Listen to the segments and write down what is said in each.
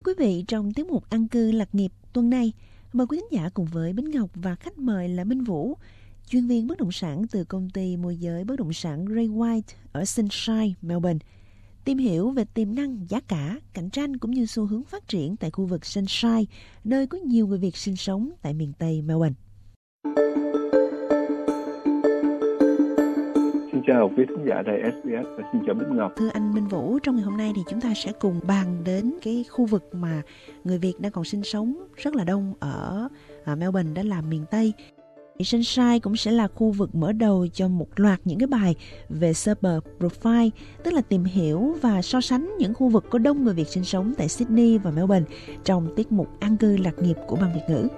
Quý vị, trong tiết mục Ăn cư lạc nghiệp tuần này, mời quý thính giả cùng với Bính Ngọc và khách mời là Minh Vũ, chuyên viên bất động sản từ công ty môi giới bất động sản Ray White ở Sunshine, Melbourne, tìm hiểu về tiềm năng, giá cả, cạnh tranh cũng như xu hướng phát triển tại khu vực Sunshine, nơi có nhiều người Việt sinh sống tại miền Tây Melbourne. Xin chào quý thính giả đài SBS và xin chào Bính Ngọc. Thưa anh Minh Vũ, trong ngày hôm nay thì chúng ta sẽ cùng bàn đến cái khu vực mà người Việt đang còn sinh sống rất là đông ở Melbourne, đó là miền Tây. Sunshine cũng sẽ là khu vực mở đầu cho một loạt những cái bài về suburb profile, tức là tìm hiểu và so sánh những khu vực có đông người Việt sinh sống tại Sydney và Melbourne trong tiết mục Ăn cư lạc nghiệp của Ban Việt ngữ.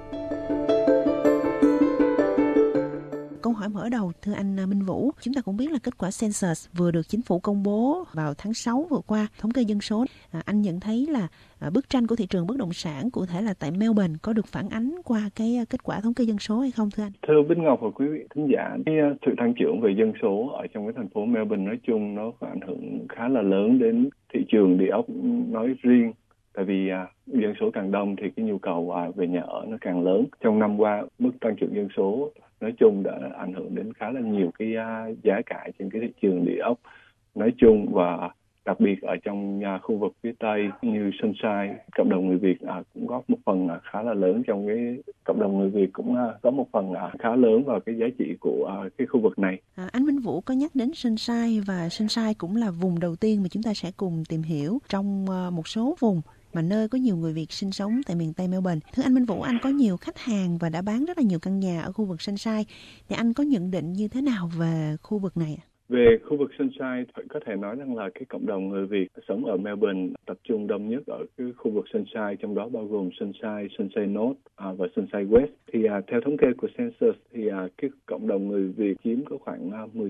Câu hỏi mở đầu, thưa anh Minh Vũ, chúng ta cũng biết là kết quả census vừa được chính phủ công bố vào tháng 6 vừa qua, thống kê dân số. Anh nhận thấy là bức tranh của thị trường bất động sản, cụ thể là tại Melbourne, có được phản ánh qua cái kết quả thống kê dân số hay không thưa anh? Thưa Bính Ngọc và quý vị thính giả, sự tăng trưởng về dân số ở trong cái thành phố Melbourne nói chung nó có ảnh hưởng khá là lớn đến thị trường địa ốc nói riêng. Tại vì dân số càng đông thì cái nhu cầu về nhà ở nó càng lớn. Trong năm qua, mức tăng trưởng dân số nói chung đã ảnh hưởng đến khá là nhiều cái giá cả trên cái thị trường địa ốc nói chung, và đặc biệt ở trong khu vực phía Tây như Sunshine, cộng đồng người Việt cũng góp một phần khá là lớn trong cái cộng đồng người Việt, cũng có một phần khá lớn vào cái giá trị của cái khu vực này. Anh Minh Vũ có nhắc đến Sunshine, và Sunshine cũng là vùng đầu tiên mà chúng ta sẽ cùng tìm hiểu trong một số vùng mà nơi có nhiều người Việt sinh sống tại miền Tây Melbourne. Thưa anh Minh Vũ, anh có nhiều khách hàng và đã bán rất là nhiều căn nhà ở khu vực Sunshine, thì anh có nhận định như thế nào về khu vực này? Về khu vực Sunshine, có thể nói rằng là cái cộng đồng người Việt sống ở Melbourne tập trung đông nhất ở cái khu vực Sunshine, trong đó bao gồm Sunshine, Sunshine North và Sunshine West. Thì theo thống kê của census thì cái cộng đồng người Việt chiếm có khoảng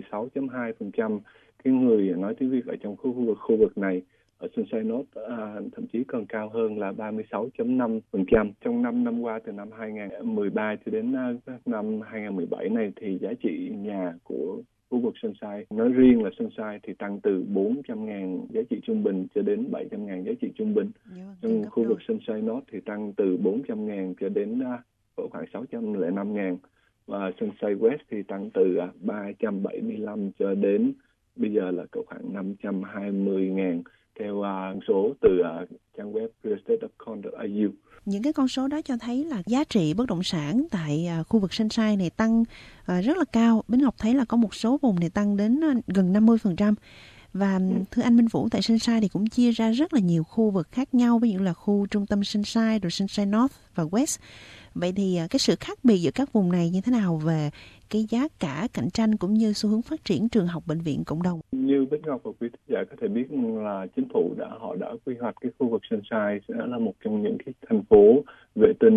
16.2% cái người nói tiếng Việt ở trong khu vực này. Ở Sunshine North thậm chí còn cao hơn là 36.5%. Trong 5 năm qua, từ năm 2013 cho đến năm 2017 này, thì giá trị nhà của khu vực Sunshine, nói riêng là Sunshine, thì tăng từ 400.000 giá trị trung bình cho đến 700.000 giá trị trung bình. Trong khu vực Sunshine North thì tăng từ 400.000 cho đến khoảng 605.000. Và Sunshine West thì tăng từ 375 cho đến bây giờ là khoảng 520.000 theo số từ trang web realestate.com.au. Những cái con số đó cho thấy là giá trị bất động sản tại khu vực Sunshine này tăng rất là cao. Bính Ngọc thấy là có một số vùng này tăng đến gần 50%. Và thưa anh Minh Vũ, tại Sunshine thì cũng chia ra rất là nhiều khu vực khác nhau, ví dụ là khu trung tâm Sunshine, rồi Sunshine North và West. Vậy thì cái sự khác biệt giữa các vùng này như thế nào về cái giá cả, cạnh tranh cũng như xu hướng phát triển trường học, bệnh viện, cộng đồng? Như Bích Ngọc và quý thính giả có thể biết là chính phủ họ đã quy hoạch cái khu vực Sunshine sẽ là một trong những cái thành phố vệ tinh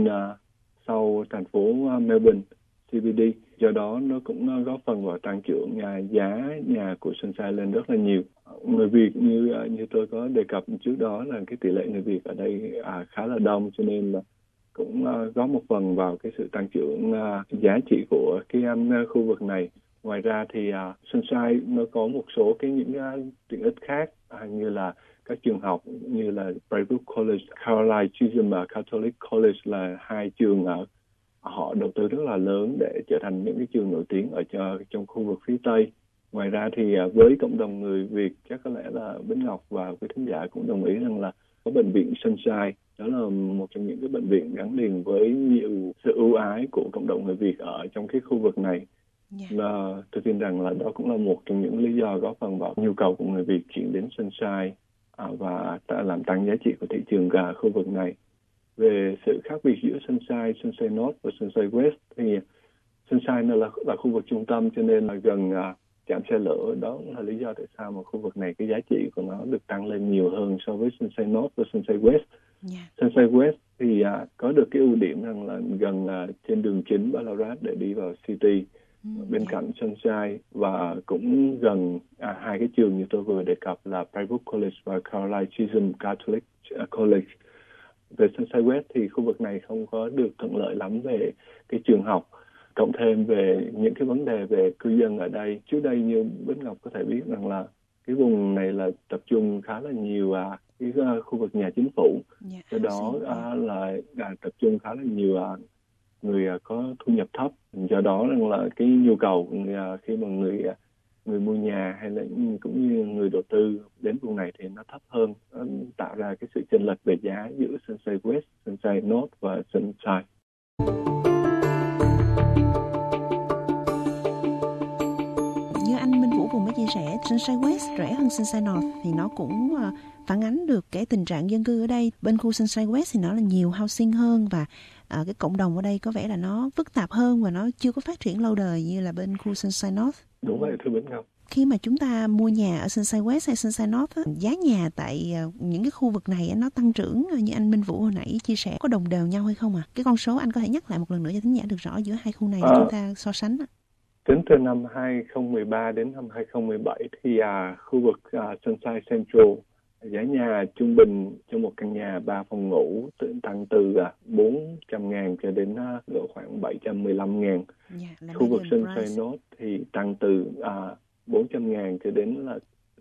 sau thành phố Melbourne CBD. Do đó nó cũng góp phần vào tăng trưởng giá nhà của Sunshine lên rất là nhiều. Người Việt như tôi có đề cập trước đó là cái tỷ lệ người Việt ở đây khá là đông, cho nên là cũng góp một phần vào cái sự tăng trưởng giá trị của cái khu vực này. Ngoài ra thì Sunshine nó có một số những tiện ích khác như là các trường học như là Braybrook College, Caroline Chisholm và Catholic College là hai trường họ đầu tư rất là lớn để trở thành những cái trường nổi tiếng ở trong khu vực phía Tây. Ngoài ra thì với cộng đồng người Việt, chắc có lẽ là Bính Ngọc và quý thính giả cũng đồng ý rằng là có bệnh viện Sunshine, đó là một trong những cái bệnh viện gắn liền với nhiều sự ưu ái của cộng đồng người Việt ở trong cái khu vực này. Và tôi tin rằng là đó cũng là một trong những lý do góp phần vào nhu cầu của người Việt chuyển đến Sunshine và làm tăng giá trị của thị trường khu vực này. Về sự khác biệt giữa Sunshine, Sunshine North và Sunshine West thì Sunshine là khu vực trung tâm, cho nên là gần trạm xe lửa. Đó là lý do tại sao mà khu vực này cái giá trị của nó được tăng lên nhiều hơn so với Sunshine North và Sunshine West. Sunshine West thì có được cái ưu điểm rằng là gần trên đường chính Ballarat để đi vào City, bên cạnh Sunshine, và cũng gần hai cái trường như tôi vừa đề cập là Braybrook College và Caroline Chisholm Catholic College. Về Sunshine West thì khu vực này không có được thuận lợi lắm về cái trường học, cộng thêm về những cái vấn đề về cư dân ở đây. Trước đây như Bích Ngọc có thể biết rằng là cái vùng này là tập trung khá là nhiều cái khu vực nhà chính phủ. Dạ, Do đó là tập trung khá là nhiều người có thu nhập thấp. Do đó là cái nhu cầu khi mà người mua nhà hay là cũng như người đầu tư đến vùng này thì nó thấp hơn, nó tạo ra cái sự chênh lệch về giá giữa Sunshine West, Sunshine North và Sunshine. Như anh Minh Vũ vừa mới chia sẻ, Sunshine West rẻ hơn Sunshine North thì nó cũng phản ánh được cái tình trạng dân cư ở đây. Bên khu Sunshine West thì nó là nhiều housing hơn và cái cộng đồng ở đây có vẻ là nó phức tạp hơn và nó chưa có phát triển lâu đời như là bên khu Sunshine North. Đúng vậy thưa Bính Ngọc. Khi mà chúng ta mua nhà ở Sunshine West hay Sunshine North, giá nhà tại những cái khu vực này nó tăng trưởng như anh Minh Vũ hồi nãy chia sẻ có đồng đều nhau hay không ạ? Cái con số anh có thể nhắc lại một lần nữa cho thính giả được rõ giữa hai khu này để chúng ta so sánh. Tính từ năm 2013 đến năm 2017 thì khu vực Sunshine Central giá nhà trung bình cho một căn nhà 3 phòng ngủ tăng từ 400.000 cho đến khoảng 715.000. Khu vực Sunshine North thì tăng từ 400.000 cho đến là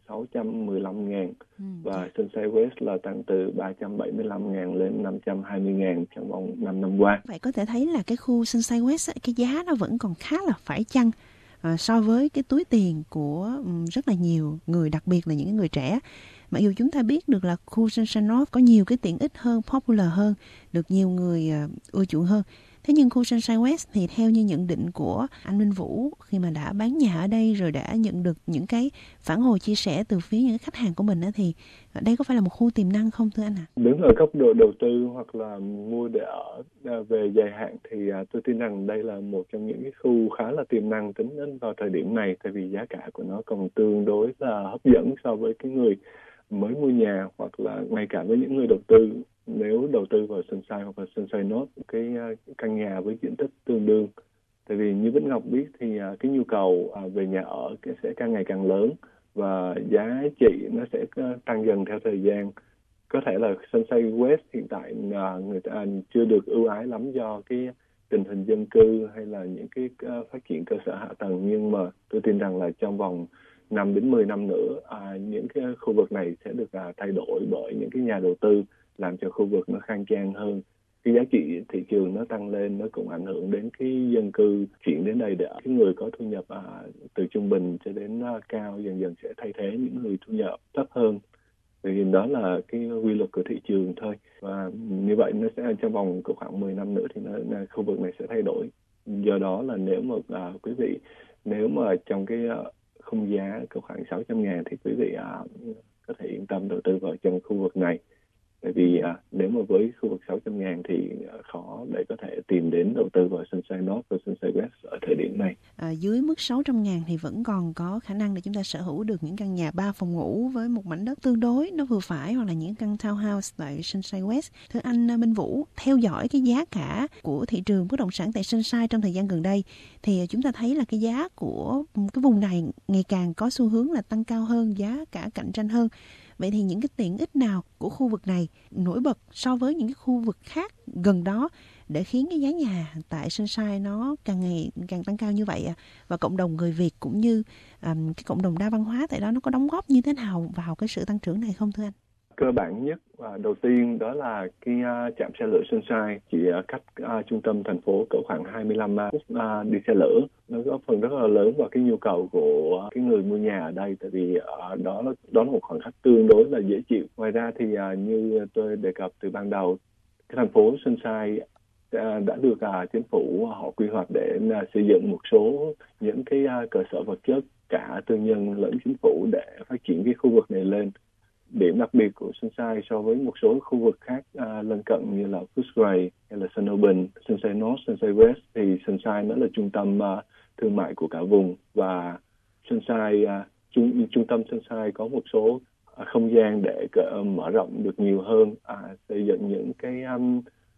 615.000 và Sunshine West là tăng từ 375.000 lên 520.000 trong vòng 5 năm qua. Vậy có thể thấy là cái khu Sunshine West cái giá nó vẫn còn khá là phải chăng so với cái túi tiền của rất là nhiều người, đặc biệt là những người trẻ. Mặc dù chúng ta biết được là khu Sunshine North có nhiều cái tiện ích hơn, popular hơn, được nhiều người ưa chuộng hơn. Thế nhưng khu Sunshine West thì theo như nhận định của anh Minh Vũ khi mà đã bán nhà ở đây rồi đã nhận được những cái phản hồi chia sẻ từ phía những khách hàng của mình thì đây có phải là một khu tiềm năng không thưa anh ạ? Đứng ở góc độ đầu tư hoặc là mua để ở về dài hạn thì tôi tin rằng đây là một trong những cái khu khá là tiềm năng tính đến vào thời điểm này, tại vì giá cả của nó còn tương đối là hấp dẫn so với cái người mới mua nhà hoặc là ngay cả với những người đầu tư. Nếu đầu tư vào Sunshine hoặc là Sunshine North, cái căn nhà với diện tích tương đương. Tại vì như Bính Ngọc biết thì cái nhu cầu về nhà ở sẽ càng ngày càng lớn và giá trị nó sẽ tăng dần theo thời gian. Có thể là Sunshine West hiện tại người ta chưa được ưu ái lắm do cái tình hình dân cư hay là những cái phát triển cơ sở hạ tầng, nhưng mà tôi tin rằng là trong vòng 5 đến 10 năm nữa những cái khu vực này sẽ được thay đổi bởi những cái nhà đầu tư, làm cho khu vực nó khang trang hơn. Cái giá trị thị trường nó tăng lên, nó cũng ảnh hưởng đến cái dân cư chuyển đến đây để cái người có thu nhập từ trung bình cho đến cao dần dần sẽ thay thế những người thu nhập thấp hơn. Thì đó là cái quy luật của thị trường thôi. Và như vậy nó sẽ trong vòng khoảng 10 năm nữa thì khu vực này sẽ thay đổi. Do đó là nếu mà quý vị nếu mà trong cái khung giá khoảng 600.000 thì quý vị có thể yên tâm đầu tư vào trong khu vực này. Tại vì nếu mà với khu vực 600.000 thì khó để có thể tìm đến đầu tư vào Sunshine North và Sunshine West ở thời điểm này. Dưới mức 600.000 thì vẫn còn có khả năng để chúng ta sở hữu được những căn nhà 3 phòng ngủ với một mảnh đất tương đối nó vừa phải, hoặc là những căn townhouse tại Sunshine West. Thưa anh Minh Vũ, theo dõi cái giá cả của thị trường bất động sản tại Sunshine trong thời gian gần đây thì chúng ta thấy là cái giá của cái vùng này ngày càng có xu hướng là tăng cao hơn, giá cả cạnh tranh hơn. Vậy thì những cái tiện ích nào của khu vực này nổi bật so với những cái khu vực khác gần đó để khiến cái giá nhà tại Sunshine nó càng ngày càng tăng cao như vậy và cộng đồng người Việt cũng như cái cộng đồng đa văn hóa tại đó nó có đóng góp như thế nào vào cái sự tăng trưởng này không thưa anh? Cơ bản nhất và đầu tiên đó là cái trạm xe lửa Sunshine chỉ cách trung tâm thành phố cỡ khoảng 25 phút đi xe lửa. Nó góp phần rất là lớn vào cái nhu cầu của cái người mua nhà ở đây, tại vì đó là một khoảng cách tương đối là dễ chịu. Ngoài ra thì như tôi đề cập từ ban đầu, cái thành phố Sunshine đã được chính phủ họ quy hoạch để xây dựng một số những cái cơ sở vật chất cả tư nhân lẫn chính phủ để phát triển cái khu vực này lên. Điểm đặc biệt của Sunshine so với một số khu vực khác lân cận như là Footscray hay là Sunnyvale, Sunshine North, Sunshine West thì Sunshine nó là trung tâm thương mại của cả vùng, và Sunshine trung tâm Sunshine có một số không gian để mở rộng được nhiều hơn, xây dựng những cái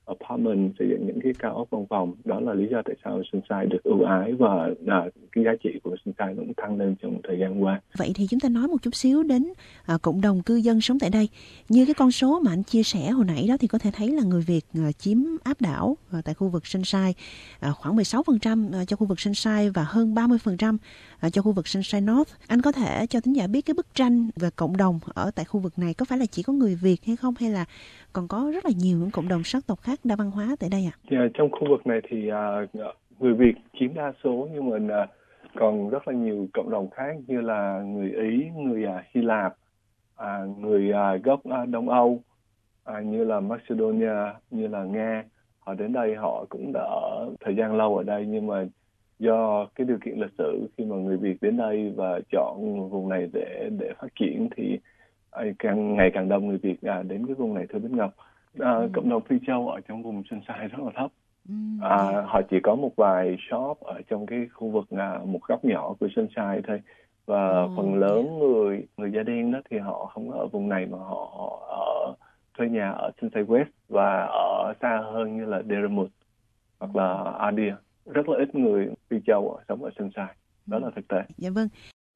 apartment, xây dựng những cái cao ốc văn phòng. Đó là lý do tại sao Sunshine được ưu ái và cái giá trị của Sunshine cũng tăng lên trong thời gian qua. Vậy thì chúng ta nói một chút xíu đến cộng đồng cư dân sống tại đây. Như cái con số mà anh chia sẻ hồi nãy đó thì có thể thấy là người Việt chiếm áp đảo tại khu vực Sunshine, khoảng 16% cho khu vực Sunshine và hơn 30% cho khu vực Sunshine North. Anh có thể cho thính giả biết cái bức tranh về cộng đồng ở tại khu vực này có phải là chỉ có người Việt hay không, hay là còn có rất là nhiều những cộng đồng sắc tộc khác đa văn hóa tại đây ạ? Trong khu vực này thì người Việt chiếm đa số, nhưng mà còn rất là nhiều cộng đồng khác như là người Ý, người Hy Lạp, người gốc Đông Âu, như là Macedonia, như là Nga. Họ đến đây họ cũng đã ở thời gian lâu ở đây, nhưng mà do cái điều kiện lịch sử khi mà người Việt đến đây và chọn vùng này để phát triển thì ngày càng đông người Việt đến cái vùng này, thưa Bích Ngọc. Cộng đồng Phi Châu ở trong vùng Sunshine rất là thấp. Họ chỉ có một vài shop ở trong cái khu vực một góc nhỏ của Sunshine thôi, và phần lớn người da đen đó thì họ không ở vùng này mà họ ở thuê nhà ở Sunshine West và ở xa hơn như là Deramut hoặc là Adia. Rất là ít người Phi Châu sống ở Sunshine. Đó là thực tế. Dạ vâng.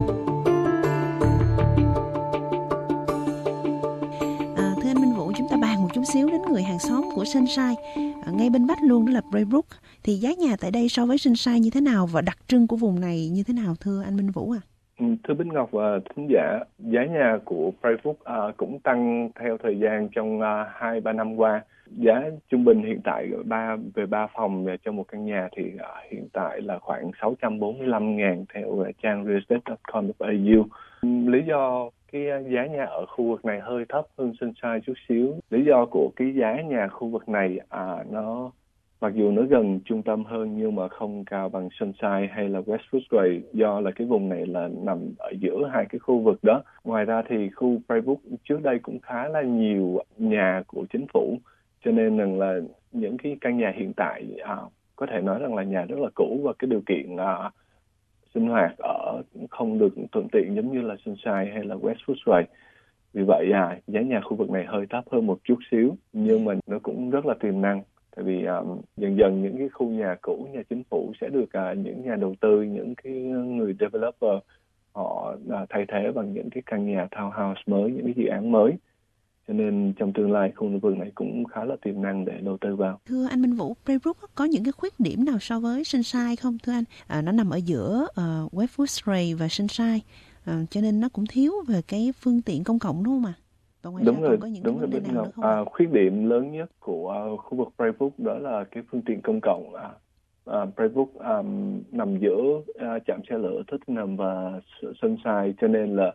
Thưa anh Minh Vũ, chúng ta bàn một chút xíu đến người hàng xóm của Sunshine, ngay bên vách luôn, đó là Braybrook. Thì giá nhà tại đây so với Sunshine như thế nào và đặc trưng của vùng này như thế nào, thưa anh Minh Vũ ạ? Thưa Bích Ngọc và thính giả, giá nhà của Braybrook cũng tăng theo thời gian trong 2-3 năm qua. Giá trung bình hiện tại về 3 phòng trong một căn nhà thì hiện tại là khoảng 645.000 theo trang realestate.com.au. Lý do cái giá nhà ở khu vực này hơi thấp hơn Sunshine chút xíu. Lý do của cái giá nhà khu vực này nó mặc dù nó gần trung tâm hơn nhưng mà không cao bằng Sunshine hay là West Footscray, do là cái vùng này là nằm ở giữa hai cái khu vực đó. Ngoài ra thì khu Braybrook trước đây cũng khá là nhiều nhà của chính phủ, cho nên rằng là những cái căn nhà hiện tại có thể nói rằng là nhà rất là cũ và cái điều kiện sinh hoạt ở không được thuận tiện giống như là Sunshine hay là West Footscray. Vì vậy giá nhà khu vực này hơi thấp hơn một chút xíu, nhưng mà nó cũng rất là tiềm năng. Tại vì dần dần những cái khu nhà cũ, nhà chính phủ sẽ được những nhà đầu tư, những cái người developer họ thay thế bằng những cái căn nhà townhouse mới, những cái dự án mới. Cho nên trong tương lai khu vực này cũng khá là tiềm năng để đầu tư vào. Thưa anh Minh Vũ, Braybrook có những cái khuyết điểm nào so với Sunshine không thưa anh? Nó nằm ở giữa West Footscray và Sunshine, cho nên nó cũng thiếu về cái phương tiện công cộng đúng không ạ? Và ngoài ra còn có những cái vấn đề nào nữa không? Khuyết điểm lớn nhất của khu vực Braybrook đó là cái phương tiện công cộng. Braybrook nằm giữa trạm xe lửa Tottenham và Sunshine, cho nên là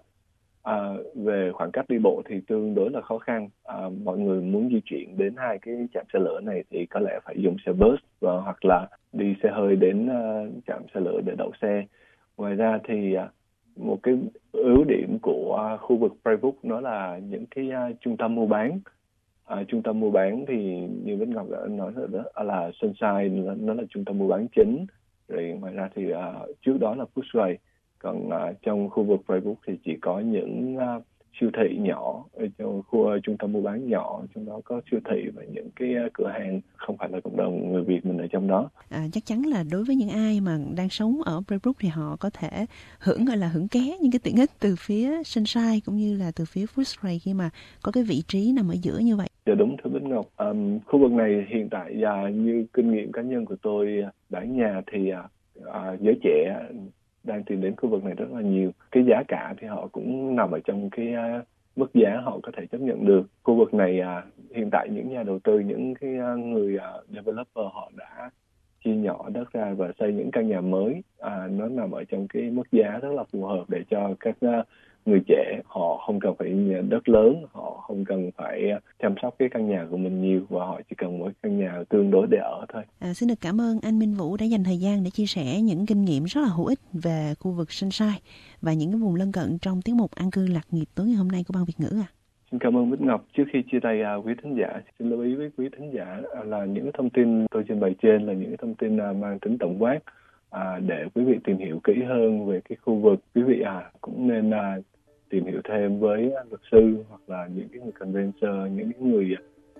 về khoảng cách đi bộ thì tương đối là khó khăn. Mọi người muốn di chuyển đến hai cái trạm xe lửa này thì có lẽ phải dùng xe bus hoặc là đi xe hơi đến trạm xe lửa để đậu xe. Ngoài ra thì một cái ưu điểm của khu vực Braybrook đó là những cái trung tâm mua bán. Trung tâm mua bán thì như Bích Ngọc đã nói rồi đó, là Sunshine nó là trung tâm mua bán chính. Rồi ngoài ra thì trước đó là Footscray. Còn trong khu vực Braybrook thì chỉ có những siêu thị nhỏ, trong khu trung tâm mua bán nhỏ, trong đó có siêu thị và những cái cửa hàng không phải là cộng đồng người Việt mình ở trong đó. Chắc chắn là đối với những ai mà đang sống ở Braybrook thì họ có thể hưởng ké những cái tiện ích từ phía Sunshine cũng như là từ phía Footscray khi mà có cái vị trí nằm ở giữa như vậy. Dạ đúng thưa Bích Ngọc. Khu vực này hiện tại như kinh nghiệm cá nhân của tôi bán nhà thì giới trẻ đang tìm đến khu vực này rất là nhiều. Cái giá cả thì họ cũng nằm ở trong cái mức giá họ có thể chấp nhận được. Khu vực này hiện tại những nhà đầu tư, những cái người developer họ đã chia nhỏ đất ra và xây những căn nhà mới. Nó nằm ở trong cái mức giá rất là phù hợp để cho các người trẻ, họ không cần phải đất lớn, họ không cần phải chăm sóc cái căn nhà của mình nhiều và họ chỉ cần một căn nhà tương đối để ở thôi. Xin được cảm ơn anh Minh Vũ đã dành thời gian để chia sẻ những kinh nghiệm rất là hữu ích về khu vực Sunshine và những cái vùng lân cận trong tiết mục An cư lạc nghiệp tối ngày hôm nay của Ban Việt ngữ ạ. Xin cảm ơn Bích Ngọc. Trước khi chia tay quý thính giả, xin lưu ý với quý thính giả là những thông tin tôi trình bày trên là những thông tin mang tính tổng quát. Để quý vị tìm hiểu kỹ hơn về cái khu vực, quý vị cũng nên tìm hiểu thêm với luật sư hoặc là những cái người conveyancer, những cái người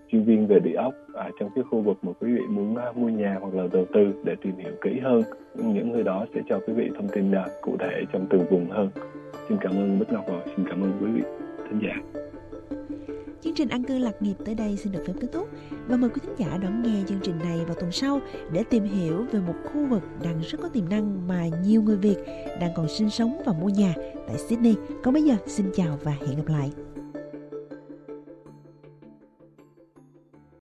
chuyên viên về địa ốc trong cái khu vực mà quý vị muốn mua nhà hoặc là đầu tư để tìm hiểu kỹ hơn. Những người đó sẽ cho quý vị thông tin cụ thể trong từng vùng hơn. Xin cảm ơn Bích Ngọc và xin cảm ơn quý vị thính giả. Chương trình An cư lạc nghiệp tới đây xin được phép kết thúc và mời quý thính giả đón nghe chương trình này vào tuần sau để tìm hiểu về một khu vực đang rất có tiềm năng mà nhiều người Việt đang còn sinh sống và mua nhà tại Sydney. Còn bây giờ xin chào và hẹn gặp lại.